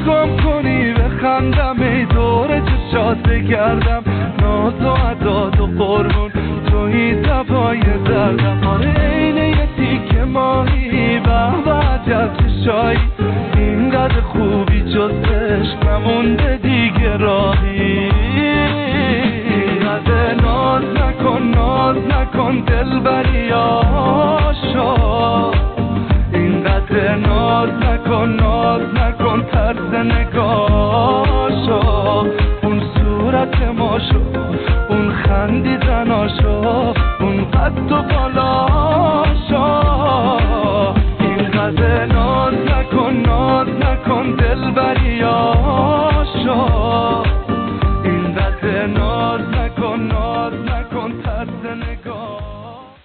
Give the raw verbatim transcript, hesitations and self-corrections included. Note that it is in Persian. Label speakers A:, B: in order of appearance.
A: گم کنی بخندم ای دور چشات بگردم ناز و عداد و قربون توی دبای دردم آره اینه یه تیک ماهی به به عجب چشایی اینقدر خوبی جز عشق نمونده دیگه راهی اینقدر ناز نکن ناز نکن دل بری آشا اینقدر ناز نکن ناز نکن طرز نگاشا اون صورت ما شو اون خندیدناشو